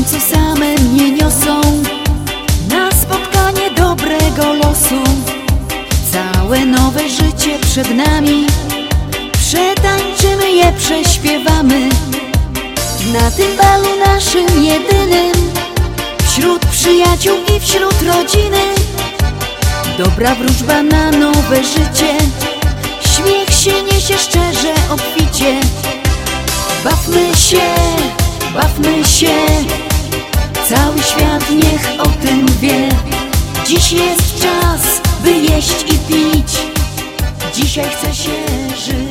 co same mnie niosą na spotkanie dobrego losu. Całe nowe życie przed nami, przetańczymy je, prześpiewamy na tym balu naszym jedynym, wśród przyjaciół i wśród rodziny. Dobra wróżba na nowe życie, śmiech się niesie szczerze, obficie. Bawmy się, bawmy się, cały świat niech o tym wie. Dziś jest czas, by jeść i pić, dzisiaj chce się żyć.